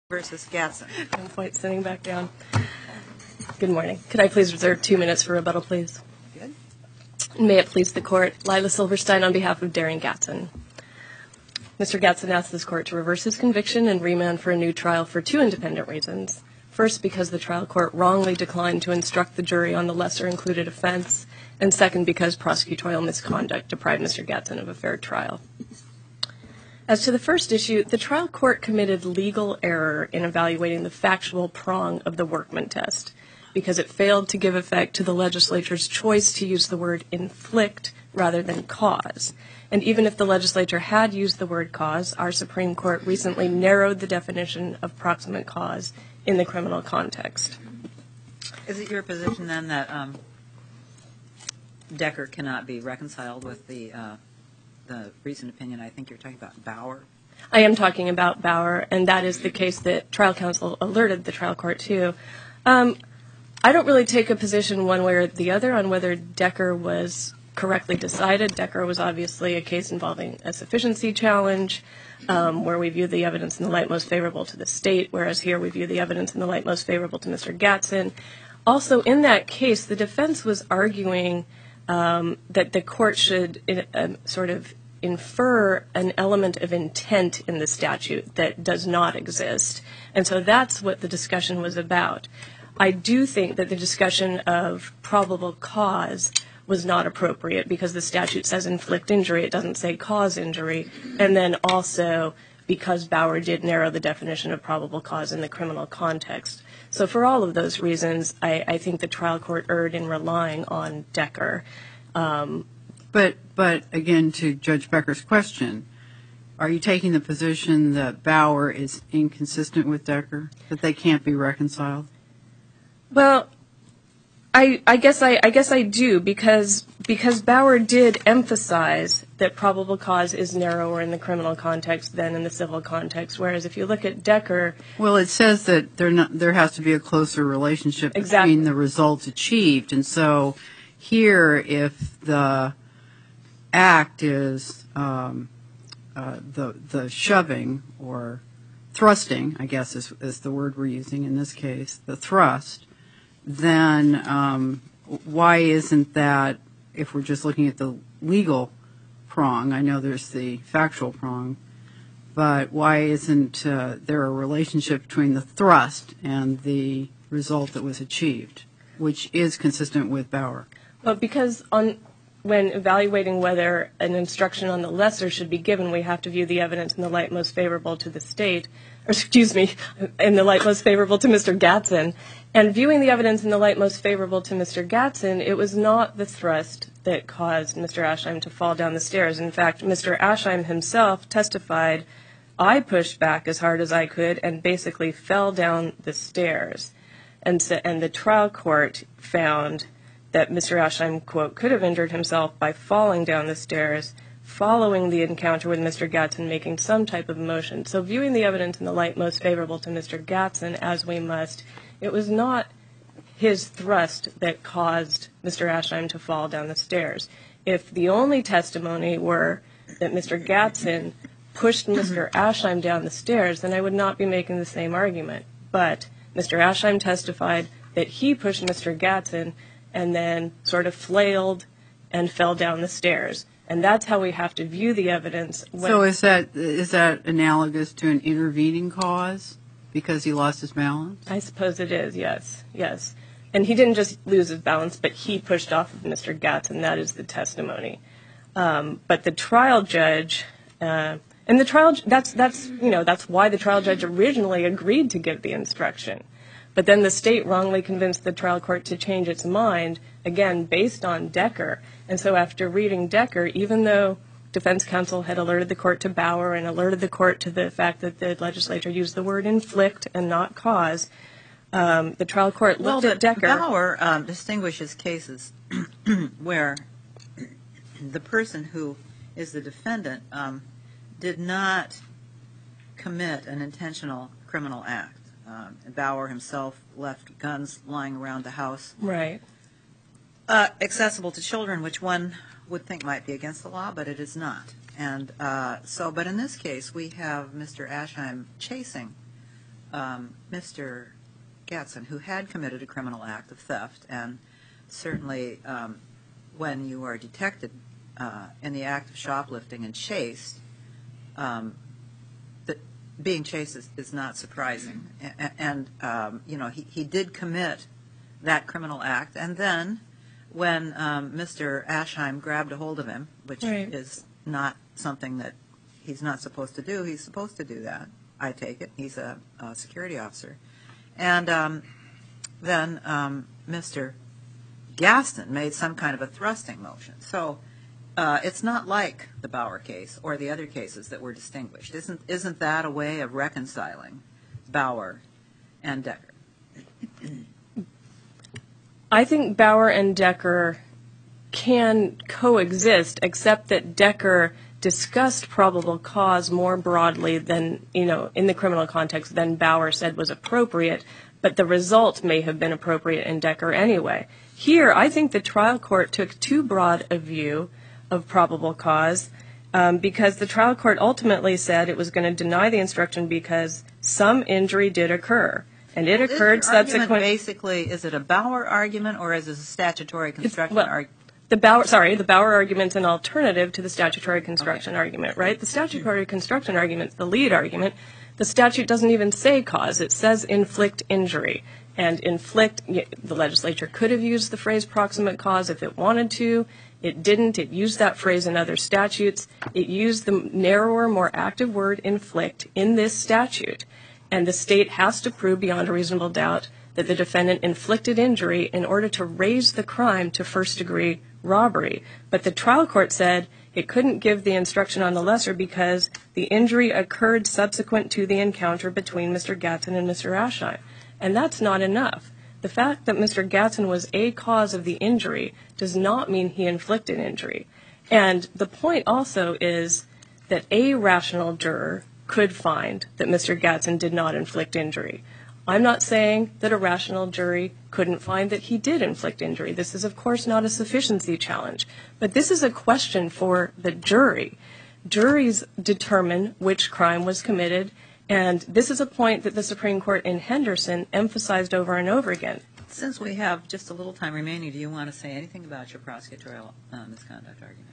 versus Gatson. No point sitting back down. Good morning. Could I please reserve 2 minutes for rebuttal, please? Good. May it please the Court. Lila Silverstein on behalf of Darren Gatson. Mr. Gatson asked this Court to reverse his conviction and remand for a new trial for two independent reasons. First, because the trial court wrongly declined to instruct the jury on the lesser included offense, and second, because prosecutorial misconduct deprived Mr. Gatson of a fair trial. As to the first issue, the trial court committed legal error in evaluating the factual prong of the Workman test because it failed to give effect to the legislature's choice to use the word inflict rather than cause. And even if the legislature had used the word cause, our Supreme Court recently narrowed the definition of proximate cause in the criminal context. Is it your position then that Decker cannot be reconciled with the recent opinion? I think you're talking about Bauer. I am talking about Bauer, and that is the case that trial counsel alerted the trial court to. I don't really take a position one way or the other on whether Decker was correctly decided. Decker was obviously a case involving a sufficiency challenge, where we view the evidence in the light most favorable to the state, whereas here we view the evidence in the light most favorable to Mr. Gatson. Also, in that case, the defense was arguing that the court should sort of infer an element of intent in the statute that does not exist. And so that's what the discussion was about. I do think that the discussion of probable cause was not appropriate because the statute says inflict injury, it doesn't say cause injury. And then also because Bauer did narrow the definition of probable cause in the criminal context. So for all of those reasons, I think the trial court erred in relying on Decker. But again, to Judge Becker's question, are you taking the position that Bauer is inconsistent with Decker, that they can't be reconciled? Well, I guess I do because Bauer did emphasize that probable cause is narrower in the criminal context than in the civil context. Whereas if you look at Decker, well, it says that there has to be a closer relationship between the results achieved, and so here, if the act is the shoving or thrusting, I guess is the word we're using in this case, the thrust, then why isn't that, if we're just looking at the legal prong, I know there's the factual prong, but why isn't there a relationship between the thrust and the result that was achieved, which is consistent with Bauer? Well, because when evaluating whether an instruction on the lesser should be given, we have to view the evidence in the light most favorable to the state, in the light most favorable to Mr. Gatson. And viewing the evidence in the light most favorable to Mr. Gatson, it was not the thrust that caused Mr. Aschheim to fall down the stairs. In fact, Mr. Aschheim himself testified, I pushed back as hard as I could and basically fell down the stairs. And the trial court found that Mr. Aschheim, quote, could have injured himself by falling down the stairs following the encounter with Mr. Gatson making some type of motion. So viewing the evidence in the light most favorable to Mr. Gatson, as we must, it was not his thrust that caused Mr. Aschheim to fall down the stairs. If the only testimony were that Mr. Gatson pushed Mr. Aschheim down the stairs, then I would not be making the same argument. But Mr. Aschheim testified that he pushed Mr. Gatson and then sort of flailed and fell down the stairs. And that's how we have to view the evidence. So is that analogous to an intervening cause because he lost his balance? I suppose it is, yes. And he didn't just lose his balance, but he pushed off of Mr. Gatson. That is the testimony. But the trial judge, that's why the trial judge originally agreed to give the instruction. But then the state wrongly convinced the trial court to change its mind, again, based on Decker. And so after reading Decker, even though defense counsel had alerted the court to Bauer and alerted the court to the fact that the legislature used the word inflict and not cause, the trial court looked at Decker. Bauer distinguishes cases where the person who is the defendant did not commit an intentional criminal act. Bauer himself left guns lying around the house. Right. Accessible to children, which one would think might be against the law, but it is not. And but in this case, we have Mr. Aschheim chasing Mr. Gatson, who had committed a criminal act of theft, and certainly when you are detected in the act of shoplifting and chased, that being chased is not surprising. And he did commit that criminal act, and then when Mr. Ashheim grabbed a hold of him, which is not something that he's not supposed to do, he's supposed to do that, I take it. He's a security officer. And then Mr. Gaston made some kind of a thrusting motion. So it's not like the Bauer case or the other cases that were distinguished. Isn't that a way of reconciling Bauer and Decker? I think Bauer and Decker can coexist, except that Decker discussed probable cause more broadly than, in the criminal context than Bauer said was appropriate, but the result may have been appropriate in Decker anyway. Here, I think the trial court took too broad a view of probable cause because the trial court ultimately said it was going to deny the instruction because some injury did occur. And it occurred subsequent. Basically, is it a Bauer argument or is it a statutory construction argument? The Bauer argument's an alternative to the statutory construction argument, right? The statutory construction argument's the lead argument. The statute doesn't even say cause. It says inflict injury. And inflict, the legislature could have used the phrase proximate cause if it wanted to. It didn't. It used that phrase in other statutes. It used the narrower, more active word inflict in this statute. And the state has to prove beyond a reasonable doubt that the defendant inflicted injury in order to raise the crime to first-degree robbery. But the trial court said it couldn't give the instruction on the lesser because the injury occurred subsequent to the encounter between Mr. Gatson and Mr. Ashheim. And that's not enough. The fact that Mr. Gatson was a cause of the injury does not mean he inflicted injury. And the point also is that a rational juror could find that Mr. Gatson did not inflict injury. I'm not saying that a rational jury couldn't find that he did inflict injury. This is, of course, not a sufficiency challenge. But this is a question for the jury. Juries determine which crime was committed, and this is a point that the Supreme Court in Henderson emphasized over and over again. Since we have just a little time remaining, do you want to say anything about your prosecutorial misconduct argument?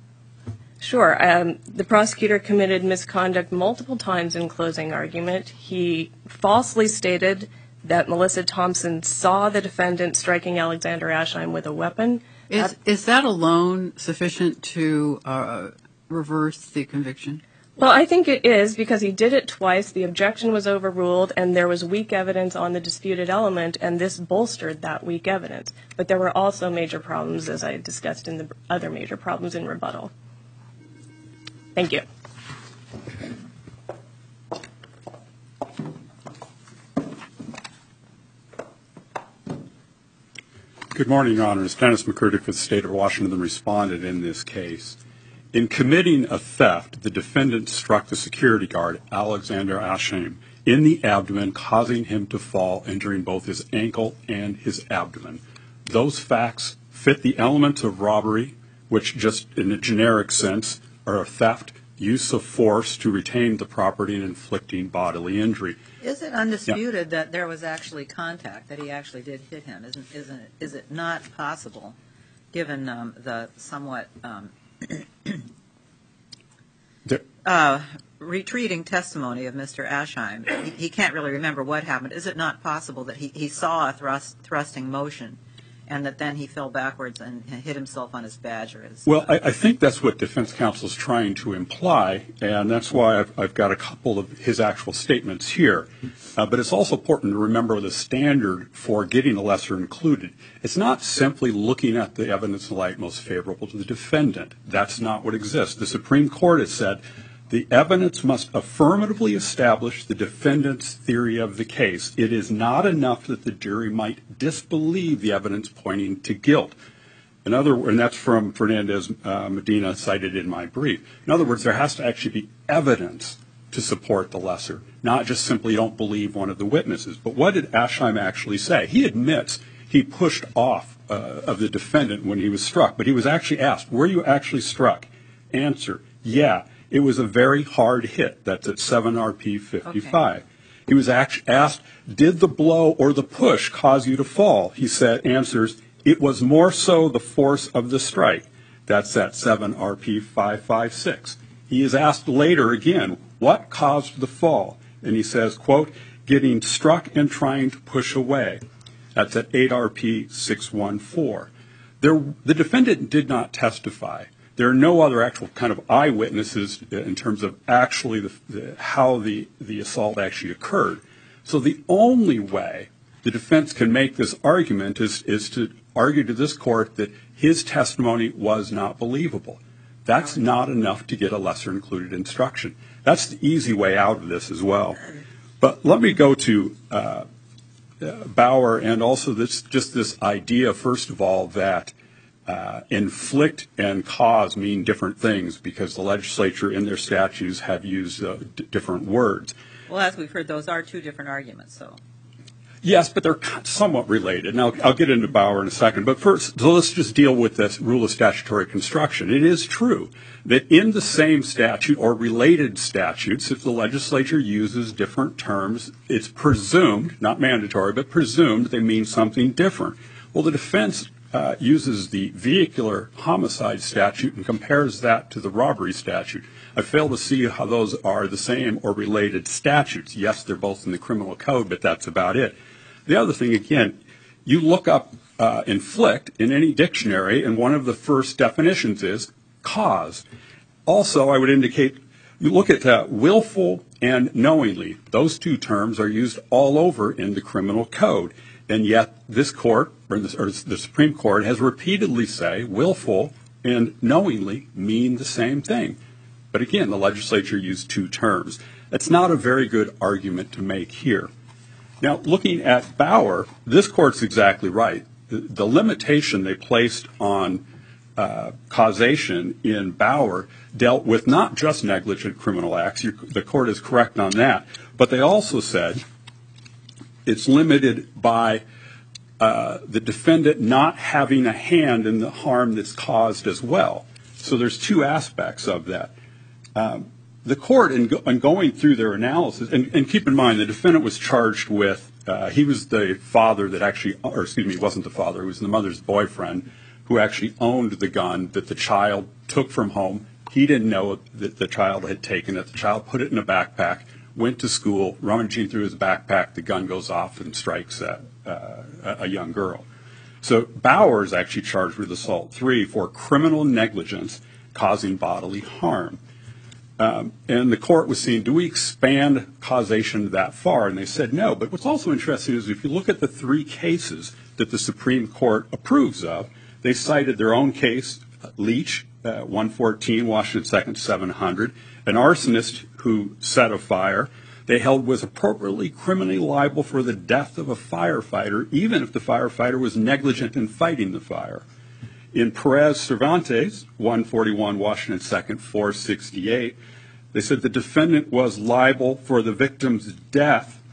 Sure. The prosecutor committed misconduct multiple times in closing argument. He falsely stated that Melissa Thompson saw the defendant striking Alexander Ashheim with a weapon. Is that alone sufficient to reverse the conviction? Well, I think it is because he did it twice. The objection was overruled, and there was weak evidence on the disputed element, and this bolstered that weak evidence. But there were also major problems, as I discussed in the other major problems in rebuttal. Thank you. Good morning, Your Honors. Dennis McCurdy for the State of Washington responded in this case. In committing a theft, the defendant struck the security guard, Alexander Ashheim, in the abdomen, causing him to fall, injuring both his ankle and his abdomen. Those facts fit the elements of robbery, which just in a generic sense are a theft, use of force to retain the property, and inflicting bodily injury. Is it undisputed that there was actually contact, that he actually did hit him? Is it not possible, given the somewhat retreating testimony of Mr. Ashheim? He can't really remember what happened. Is it not possible that he saw a thrusting motion and that then he fell backwards and hit himself on his badge? Well, I think that's what defense counsel is trying to imply, and that's why I've got a couple of his actual statements here. But it's also important to remember the standard for getting a lesser included. It's not simply looking at the evidence in light most favorable to the defendant. That's not what exists. The Supreme Court has said the evidence must affirmatively establish the defendant's theory of the case. It is not enough that the jury might disbelieve the evidence pointing to guilt. And that's from Fernandez Medina, cited in my brief. In other words, there has to actually be evidence to support the lesser, not just simply don't believe one of the witnesses. But what did Ashheim actually say? He admits he pushed off of the defendant when he was struck, but he was actually asked, were you actually struck? Answer, yeah. It was a very hard hit. That's at 7 RP 55. Okay. He was asked, did the blow or the push cause you to fall? He answers, it was more so the force of the strike. That's at 7 RP 556. He is asked later again, what caused the fall? And he says, quote, getting struck and trying to push away. That's at 8 RP 614. The defendant did not testify. There are no other actual kind of eyewitnesses in terms of actually how the assault actually occurred. So the only way the defense can make this argument is to argue to this court that his testimony was not believable. That's not enough to get a lesser included instruction. That's the easy way out of this as well. But let me go to Bauer and also this idea, first of all, that inflict and cause mean different things because the legislature in their statutes have used different words. Well, as we've heard, those are two different arguments. So. Yes, but they're somewhat related. Now, I'll get into Bauer in a second. But first, so let's just deal with this rule of statutory construction. It is true that in the same statute or related statutes, if the legislature uses different terms, it's presumed, not mandatory, but presumed they mean something different. Well, the defense uses the vehicular homicide statute and compares that to the robbery statute. I fail to see how those are the same or related statutes. Yes, they're both in the criminal code, but that's about it. The other thing, again, you look up inflict in any dictionary, and one of the first definitions is cause. Also, I would indicate you look at willful and knowingly. Those two terms are used all over in the criminal code, and yet this court, or the Supreme Court, has repeatedly said willful and knowingly mean the same thing. But again, the legislature used two terms. That's not a very good argument to make here. Now, looking at Bauer, this court's exactly right. The limitation they placed on causation in Bauer dealt with not just negligent criminal acts. The court is correct on that. But they also said it's limited by the defendant not having a hand in the harm that's caused as well. So there's two aspects of that. The court, in going through their analysis, and keep in mind the defendant was charged with, he was the father that actually, or excuse me, he wasn't the father, he was the mother's boyfriend who actually owned the gun that the child took from home. He didn't know that the child had taken it. The child put it in a backpack, went to school, rummaging through his backpack, the gun goes off and strikes a young girl. So Bauer is actually charged with assault 3 for criminal negligence causing bodily harm. And the court was saying, do we expand causation that far? And they said no. But what's also interesting is if you look at the three cases that the Supreme Court approves of, they cited their own case, Leach, 114, Washington 2nd, 700, an arsonist who set a fire. They held was appropriately criminally liable for the death of a firefighter, even if the firefighter was negligent in fighting the fire. In Perez Cervantes, 141 Washington 2nd, 468, they said the defendant was liable for the victim's death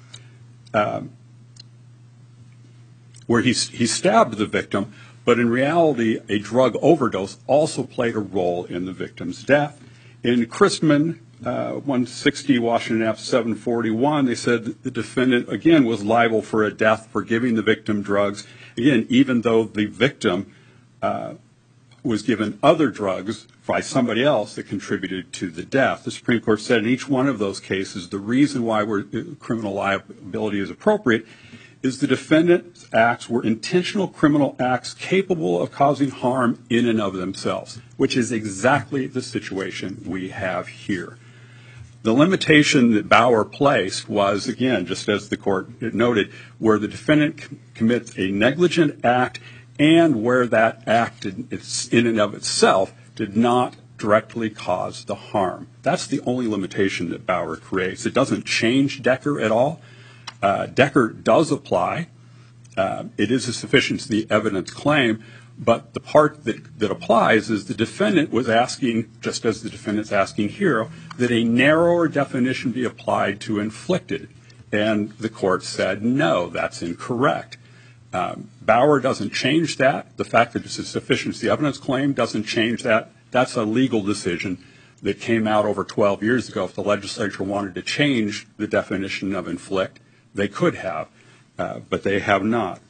where he stabbed the victim, but in reality a drug overdose also played a role in the victim's death. In Christman, 160 Washington F. 741, they said that the defendant, again, was liable for a death for giving the victim drugs, again, even though the victim was given other drugs by somebody else that contributed to the death. The Supreme Court said in each one of those cases the reason why criminal liability is appropriate is the defendant's acts were intentional criminal acts capable of causing harm in and of themselves, which is exactly the situation we have here. The limitation that Bauer placed was, again, just as the court noted, where the defendant commits a negligent act and where that act in and of itself did not directly cause the harm. That's the only limitation that Bauer creates. It doesn't change Decker at all. Decker does apply. It is a sufficiency evidence claim, but the part that applies is the defendant was asking, just as the defendant's asking here, that a narrower definition be applied to inflicted. And the court said, no, that's incorrect. Bauer doesn't change that. The fact that it's a sufficiency evidence claim doesn't change that. That's a legal decision. that came out over 12 years ago. If the legislature wanted to change the definition of inflict, they could have, but they have not.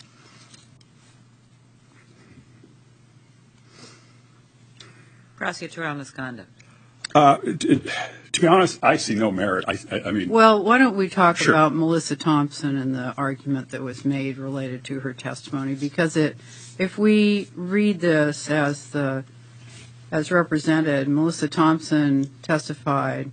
Prosecutorial misconduct. To be honest, I see no merit. I mean, Well, why don't we talk Sure. about Melissa Thompson and the argument that was made related to her testimony? Because if we read this as represented, Melissa Thompson testified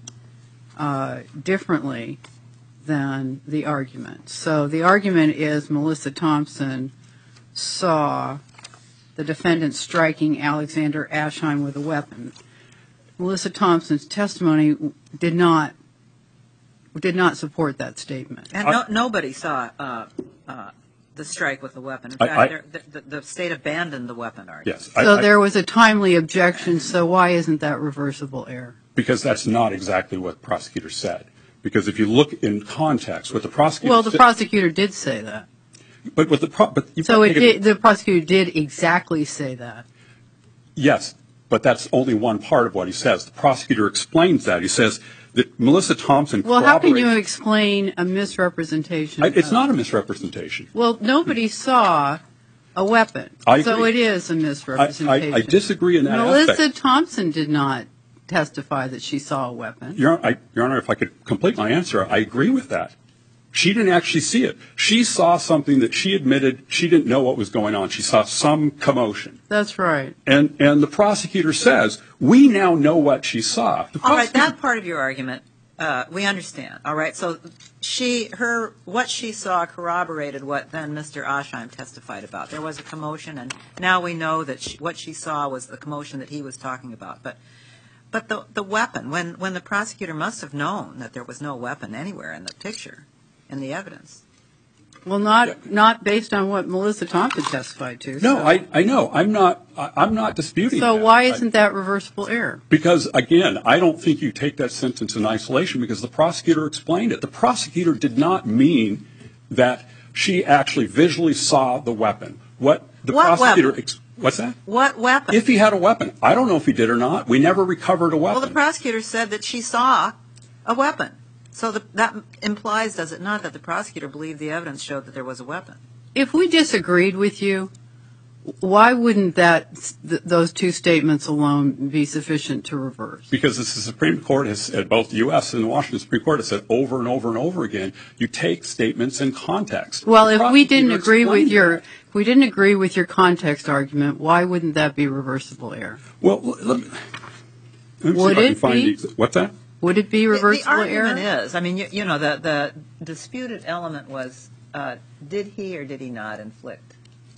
differently than the argument. So the argument is Melissa Thompson saw the defendant striking Alexander Ashheim with a weapon. Melissa Thompson's testimony did not support that statement. And nobody saw the strike with the weapon. In fact, the state abandoned the weapon argument. yes. So there was a timely objection, so why isn't that reversible error? Because that's not exactly what the prosecutor said. Because if you look in context, what the prosecutor Well, the said, prosecutor did say that. but what the The prosecutor did exactly say that. Yes, but that's only one part of what he says. The prosecutor explains that. He says that Melissa Thompson Well, how can you corroborates- explain a misrepresentation? It's not a misrepresentation. Well, nobody saw a weapon, I so agree. it is a misrepresentation. I disagree in that Melissa aspect. Thompson did not testify that she saw a weapon. Your Honor, if I could complete my answer, I agree with that. She didn't actually see it. She saw something that she admitted she didn't know what was going on. She saw some commotion. That's right. And the prosecutor says, we now know what she saw. The All right, prosecutor- that part of your argument, we understand. All right, so what she saw corroborated what then Mr. Ashheim testified about. There was a commotion, and now we know that what she saw was the commotion that he was talking about. But the weapon, when the prosecutor must have known that there was no weapon anywhere in the picture, in the evidence. Well, not based on what Melissa Thompson testified to. No, so. I know. I'm not disputing So that. why isn't that reversible error? Because, again, I don't think you take that sentence in isolation because the prosecutor explained it. The prosecutor did not mean that she actually visually saw the weapon. What prosecutor weapon? What's that? What weapon? If he had a weapon. I don't know if he did or not. We never recovered a weapon. Well, the prosecutor said that she saw a weapon. So that implies, does it not, that the prosecutor believed the evidence showed that there was a weapon? If we disagreed with you, why wouldn't those two statements alone be sufficient to reverse? Because as the Supreme Court has said, both the U.S. and the Washington Supreme Court has said over and over and over again, you take statements in context. Well, The if we didn't prosecutor agree with explained your context argument, why wouldn't that be reversible error? Well, let me see Would if I can it find be? What's that? Would it be reversible The error? argument is, I mean, you know, the disputed element was, did he or did he not inflict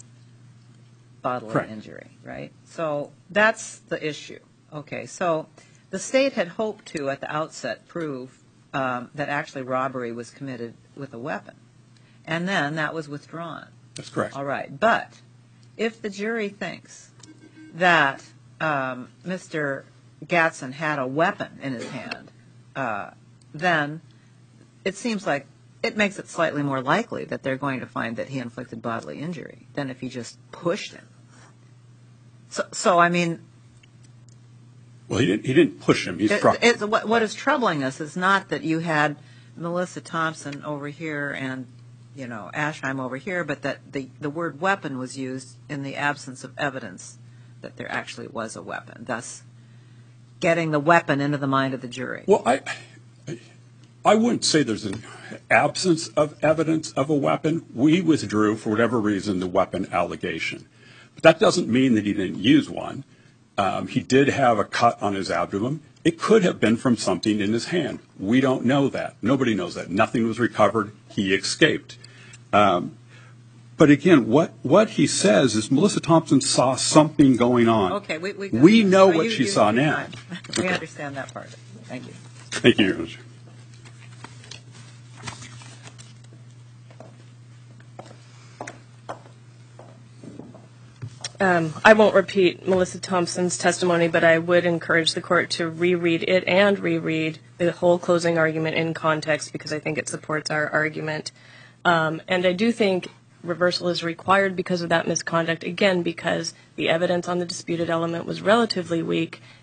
bodily Correct. injury, right? So that's the issue. Okay, so the state had hoped to, at the outset, prove that actually robbery was committed with a weapon. And then that was withdrawn. That's correct. All right, but if the jury thinks that Mr. Gatson had a weapon in his hand, then it seems like it makes it slightly more likely that they're going to find that he inflicted bodily injury than if he just pushed him. So I mean, Well, he didn't push him. He struck him. what is troubling us is not that you had Melissa Thompson over here and, you know, Ashheim over here, but that the word weapon was used in the absence of evidence that there actually was a weapon, thus getting the weapon into the mind of the jury. Well, I wouldn't say there's an absence of evidence of a weapon. We withdrew, for whatever reason, the weapon allegation. But that doesn't mean that he didn't use one. He did have a cut on his abdomen. It could have been from something in his hand. We don't know that. Nobody knows that. Nothing was recovered. He escaped. But again, what he says is Melissa Thompson saw something going on. Okay, we know what she saw now. We understand that part. Thank you. Thank you, Your Honor. I won't repeat Melissa Thompson's testimony, but I would encourage the court to reread it and reread the whole closing argument in context because I think it supports our argument. And I do think reversal is required because of that misconduct, again, because the evidence on the disputed element was relatively weak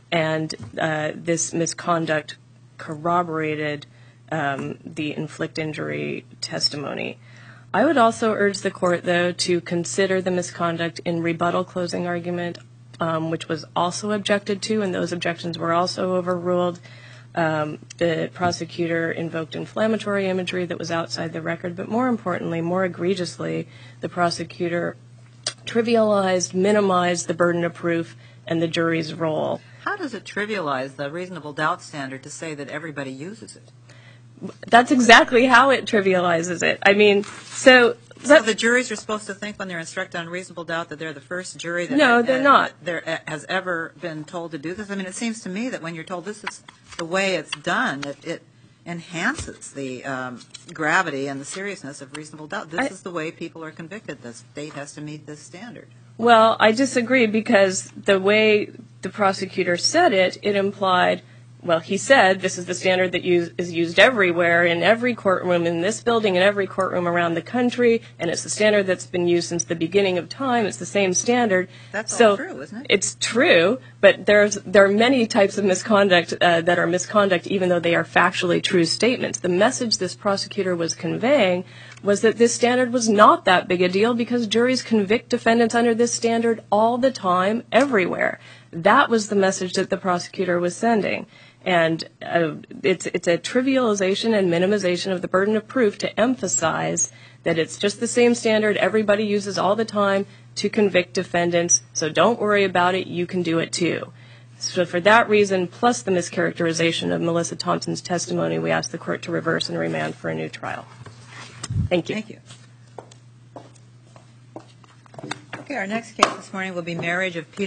and this misconduct corroborated the inflict injury testimony. I would also urge the court, though, to consider the misconduct in rebuttal closing argument, which was also objected to, and those objections were also overruled. The prosecutor invoked inflammatory imagery that was outside the record, but more importantly, more egregiously, the prosecutor trivialized, minimized the burden of proof and the jury's role. How does it trivialize the reasonable doubt standard to say that everybody uses it? That's exactly how it trivializes it. I mean, so the juries are supposed to think when they're instructed on reasonable doubt that they're the first jury that No, they're not. There has ever been told to do this. I mean, it seems to me that when you're told this is the way it's done, it enhances the gravity and the seriousness of reasonable doubt. This is the way people are convicted. The state has to meet this standard. Well, I disagree, because the way the prosecutor said it, it implied, well, he said this is the standard that is used everywhere, in every courtroom in this building, in every courtroom around the country, and it's the standard that's been used since the beginning of time. It's the same standard. That's all true, isn't it? It's true, but there are many types of misconduct that are misconduct, even though they are factually true statements. The message this prosecutor was conveying was that this standard was not that big a deal, because juries convict defendants under this standard all the time, everywhere. That was the message that the prosecutor was sending. And it's a trivialization and minimization of the burden of proof to emphasize that it's just the same standard everybody uses all the time to convict defendants, so don't worry about it, you can do it too. So for that reason, plus the mischaracterization of Melissa Thompson's testimony, we ask the court to reverse and remand for a new trial. Thank you. Thank you. Okay, our next case this morning will be marriage of Peter